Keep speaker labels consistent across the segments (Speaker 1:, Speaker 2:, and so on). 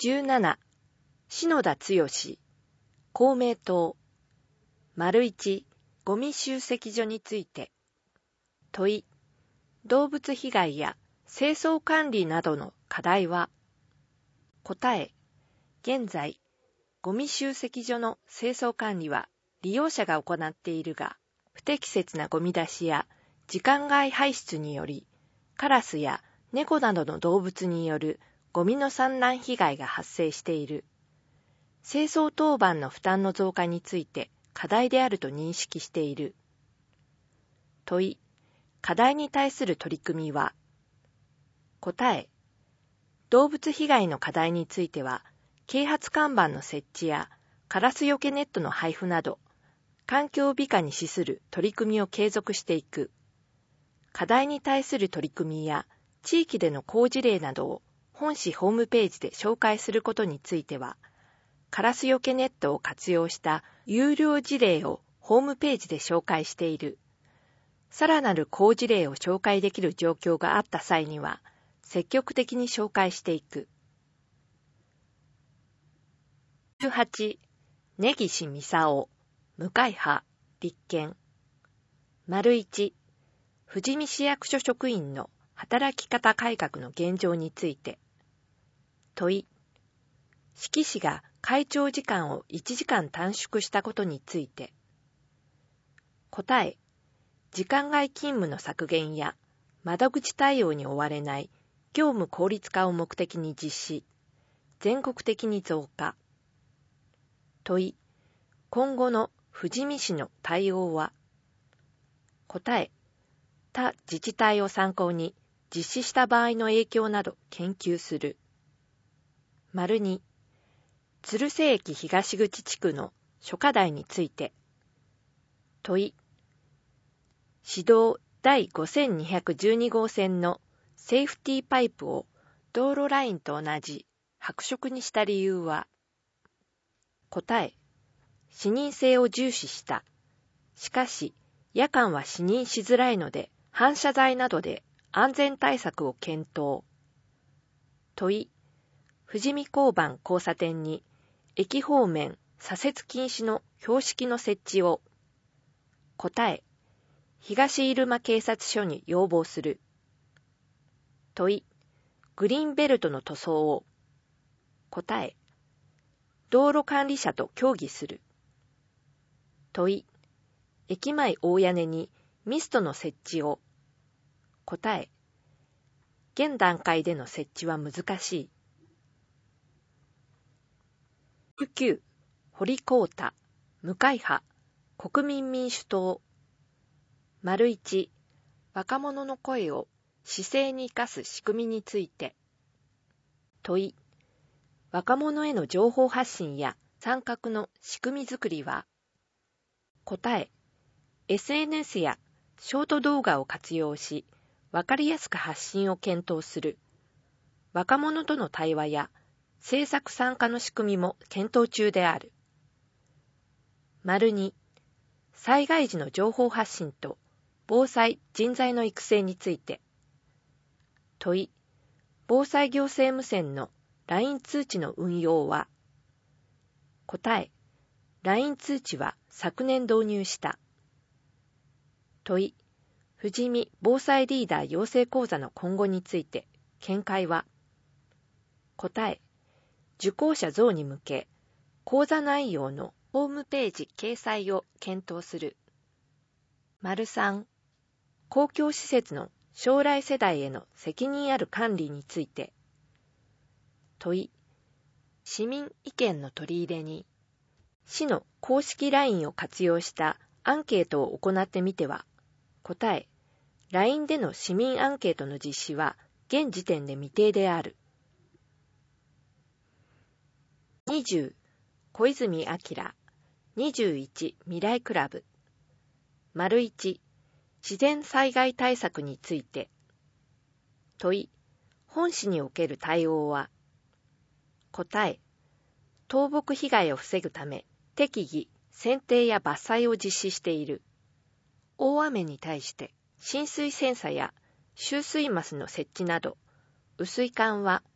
Speaker 1: 17、篠田剛、公明党。1、ゴミ集積所について。問い、動物被害や清掃管理などの課題は。答え、現在、ゴミ集積所の清掃管理は利用者が行っているが、不適切なゴミ出しや時間外排出により、カラスや猫などの動物によるゴミの散乱被害が発生している。清掃当番の負担の増加について課題であると認識している。問い、課題に対する取り組みは。答え、動物被害の課題については、啓発看板の設置やカラスよけネットの配布など、環境美化に資する取り組みを継続していく。課題に対する取り組みや地域での好事例などを本市ホームページで紹介することについては、カラスよけネットを活用した有料事例をホームページで紹介している。さらなる好事例を紹介できる状況があった際には、積極的に紹介していく。18、根岸操、無会派、立憲。1、富士見市役所職員の働き方改革の現状について。問い、志木市が会長時間を1時間短縮したことについて。答え、時間外勤務の削減や窓口対応に追われない業務効率化を目的に実施、全国的に増加。問い、今後の富士見市の対応は。答え、他自治体を参考に実施した場合の影響など研究する。2、鶴瀬駅東口地区の諸課題について。問い、市道第5212号線のセーフティーパイプを道路ラインと同じ白色にした理由は。答え、視認性を重視した。しかし、夜間は視認しづらいので、反射材などで安全対策を検討。問い、富士見交番交差点に駅方面左折禁止の標識の設置を。答え、東入間警察署に要望する。問い、グリーンベルトの塗装を。答え、道路管理者と協議する。問い、駅前大屋根にミストの設置を。答え、現段階での設置は難しい。9、堀宏太、無会派、国民民主党。1、若者の声を市政に生かす仕組みについて。問い、若者への情報発信や参画の仕組みづくりは。答え、SNS やショート動画を活用し、わかりやすく発信を検討する。若者との対話や政策参加の仕組みも検討中である。2、災害時の情報発信と防災人材の育成について。問い、防災行政無線の LINE 通知の運用は。答え、LINE 通知は昨年導入した。問い、富士見防災リーダー養成講座の今後について見解は。答え、受講者増に向け、講座内容のホームページ掲載を検討する。3、公共施設の将来世代への責任ある管理について。問い、市民意見の取り入れに、市の公式 LINE を活用したアンケートを行ってみては。答え、LINE での市民アンケートの実施は現時点で未定である。20、小泉明、21、未来クラブ。1、自然災害対策について。問い、本市における対応は。答え、倒木被害を防ぐため、適宜、剪定や伐採を実施している。大雨に対して、浸水センサや集水マスの設置など、雨水管は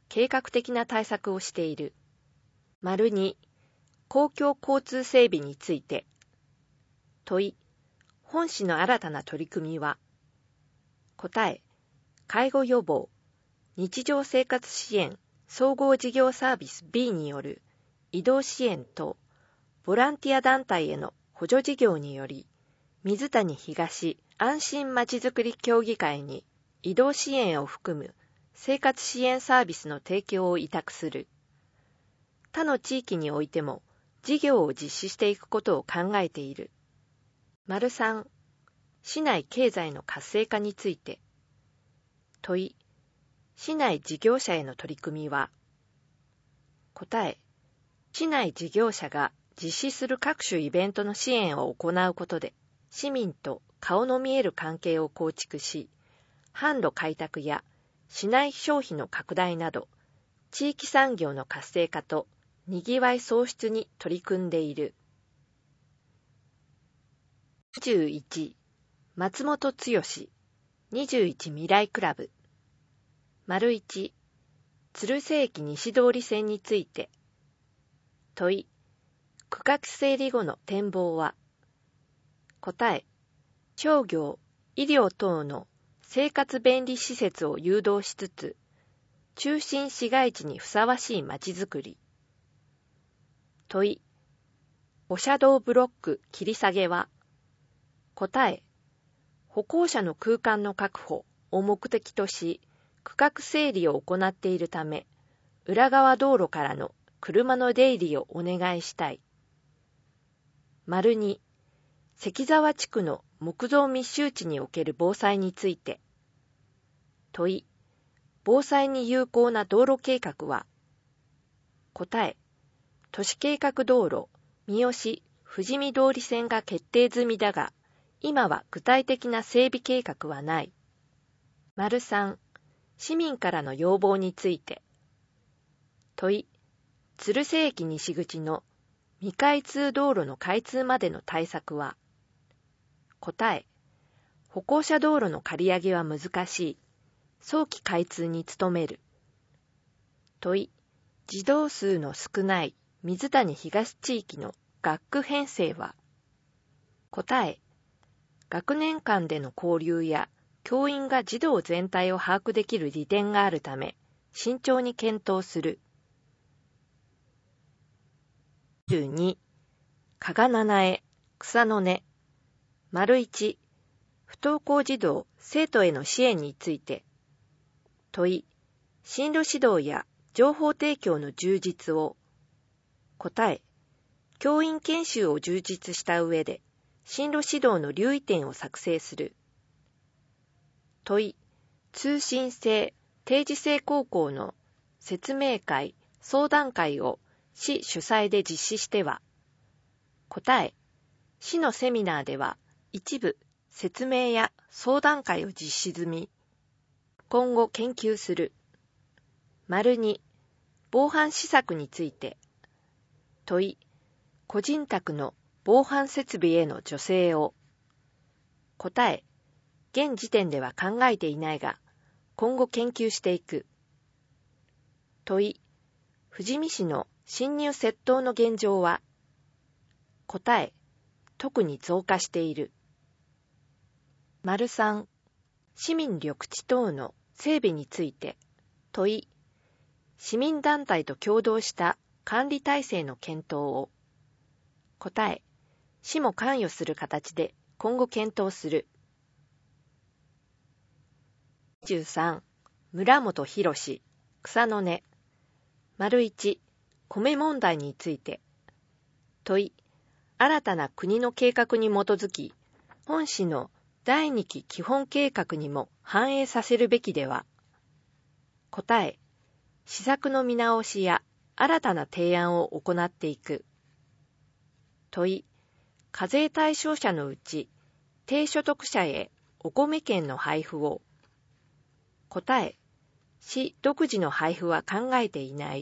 Speaker 1: 計画的な対策をしている。2、公共交通整備について。問い、本市の新たな取り組みは。答え、介護予防、日常生活支援総合事業サービス B による移動支援とボランティア団体への補助事業により、水谷東安心まちづくり協議会に移動支援を含む生活支援サービスの提供を委託する。他の地域においても事業を実施していくことを考えている。3、市内経済の活性化について。問い、市内事業者への取り組みは。答え、市内事業者が実施する各種イベントの支援を行うことで、市民と顔の見える関係を構築し、販路開拓や市内消費の拡大など、地域産業の活性化とにぎわい創出に取り組んでいる。21、松本剛、21未来クラブ。1、鶴瀬駅西通り線について。問い、区画整理後の展望は。答え、商業、医療等の生活便利施設を誘導しつつ、中心市街地にふさわしいまちづくり。問い、歩車道ブロック切り下げは。答え、歩行者の空間の確保を目的とし、区画整理を行っているため、裏側道路からの車の出入りをお願いしたい。2、関沢地区の木造密集地における防災について。問い、防災に有効な道路計画は。答え、都市計画道路、三好富士見通り線が決定済みだが、今は具体的な整備計画はない。3、市民からの要望について。問い、鶴瀬駅西口の未開通道路の開通までの対策は。答え、歩行者道路の借り上げは難しい。早期開通に努める。問い、児童数の少ない水谷東地域の学区編成は。答え、学年間での交流や教員が児童全体を把握できる利点があるため、慎重に検討する。12、加賀七重、草の根。1、不登校児童、生徒への支援について。問い、進路指導や情報提供の充実を。答え、教員研修を充実した上で、進路指導の留意点を作成する。問い、通信制、定時制高校の説明会、相談会を市主催で実施しては。答え、市のセミナーでは一部説明や相談会を実施済み。今後研究する。2、防犯施策について。問い、個人宅の防犯設備への助成を。答え、現時点では考えていないが、今後研究していく。問い、富士見市の侵入窃盗の現状は。答え、特に増加している。3、市民緑地等の整備について。問い、市民団体と共同した管理体制の検討を。答え、市も関与する形で今後検討する。13、村本博、草の根。1、米問題について。問い、新たな国の計画に基づき、本市の第2期基本計画にも反映させるべきでは。答え、施策の見直しや新たな提案を行っていく。問い、課税対象者のうち、低所得者へお米券の配布を。答え、市独自の配布は考えていない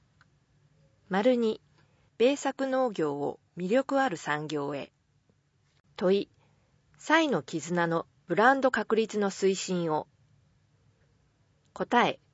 Speaker 1: 。2、米作農業を魅力ある産業へ。問い、彩の絆のブランド確立の推進を。答え、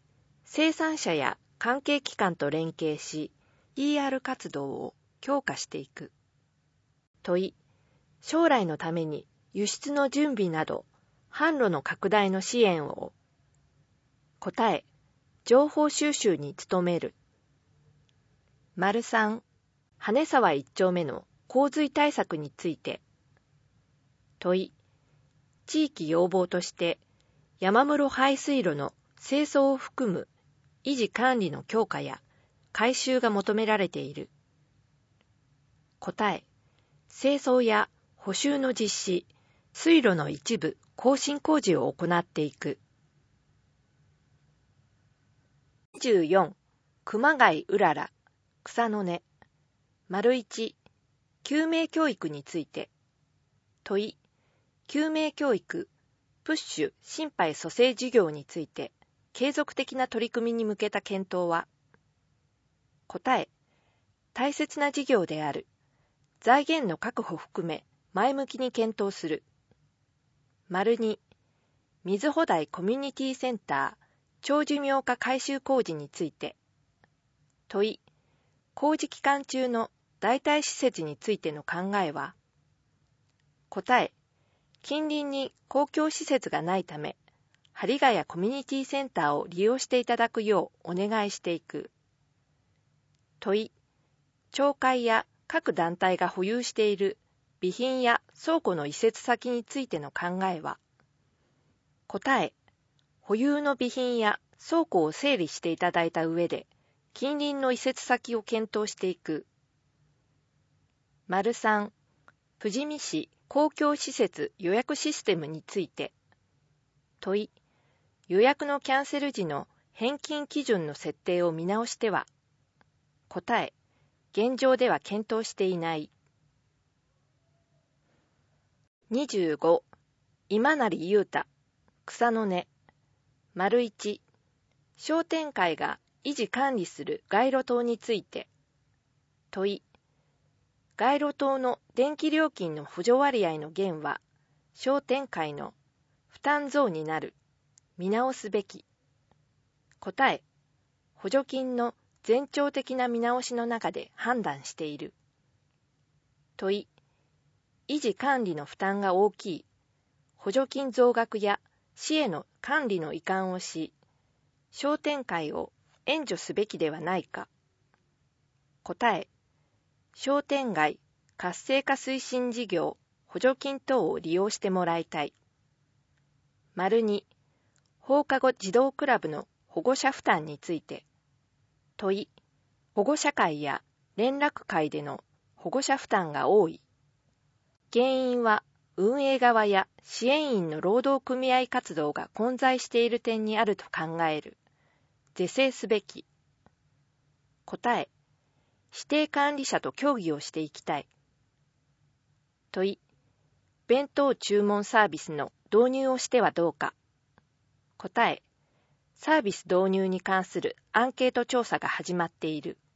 Speaker 1: 生産者や関係機関と連携し、PR 活動を強化していく。問い、将来のために輸出の準備など、販路の拡大の支援を。答え、情報収集に努める。丸3、羽沢1丁目の洪水対策について。問い、地域要望として山室排水路の清掃を含む維持管理の強化や改修が求められている。答え、清掃や補修の実施、水路の一部更新工事を行っていく。24、熊谷うらら、草の根。丸1、救命教育について。問い、救命教育、プッシュ心肺蘇生事業について、継続的な取り組みに向けた検討は。答え、大切な事業である。財源の確保含め、前向きに検討する。丸2、水穂台コミュニティセンター、長寿命化改修工事について。問い、工事期間中の代替施設についての考えは。答え、近隣に公共施設がないため、針ヶ谷コミュニティセンターを利用していただくようお願いしていく。問い、町会や各団体が保有している備品や倉庫の移設先についての考えは。答え、保有の備品や倉庫を整理していただいた上で、近隣の移設先を検討していく。丸3、富士見市公共施設予約システムについて。問い、予約のキャンセル時の返金基準の設定を見直しては。答え、現状では検討していない。25、今成裕太、草の根。丸1、商店会が維持管理する街路灯について。問い、街路灯の電気料金の補助割合の減は、商店会の負担増になる。見直すべき。答え、補助金の前兆的な見直しの中で判断している。問い、維持管理の負担が大きい。補助金増額や市への管理の移管をし、商店会を援助すべきではないか。答え、商店街活性化推進事業補助金等を利用してもらいたい。丸2、放課後児童クラブの保護者負担について。問い、保護者会や連絡会での保護者負担が多い。原因は運営側や支援員の労働組合活動が混在している点にあると考える。是正すべき。答え、指定管理者と協議をしていきたい。問い、弁当注文サービスの導入をしてはどうか。答え、サービス導入に関するアンケート調査が始まっている。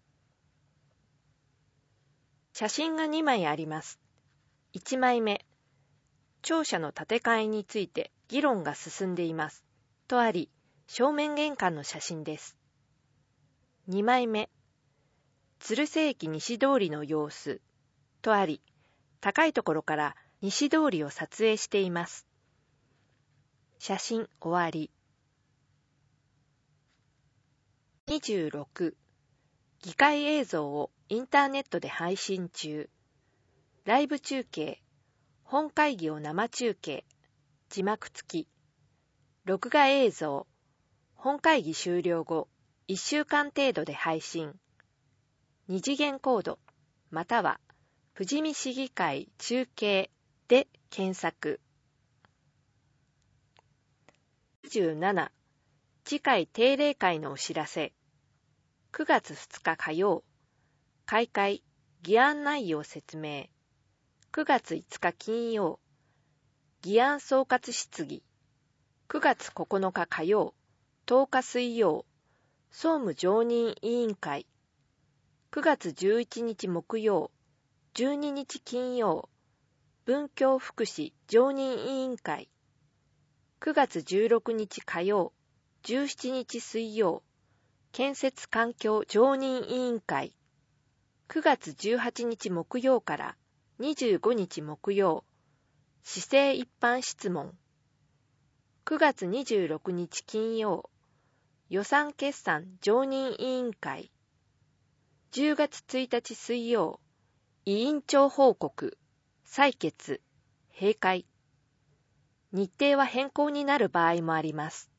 Speaker 1: 写真が2枚あります。1枚目、庁舎の建て替えについて議論が進んでいます。とあり、正面玄関の写真です。2枚目、鶴瀬駅西通りの様子。とあり、高いところから西通りを撮影しています。写真終わり。26、議会映像をインターネットで配信中。ライブ中継、本会議を生中継、字幕付き。録画映像、本会議終了後、1週間程度で配信。2次元コード、または、富士見市議会中継で検索。27、次回定例会のお知らせ。9月2日火曜。開会、議案内容説明。9月5日金曜。議案総括質疑。9月9日火曜。10日水曜。総務常任委員会。9月11日木曜。12日金曜。文教福祉常任委員会。9月16日火曜。 17日水曜、建設環境常任委員会。9月18日木曜から25日木曜、市政一般質問。9月26日金曜、予算決算常任委員会。10月1日水曜、委員長報告、採決、閉会。日程は変更になる場合もあります。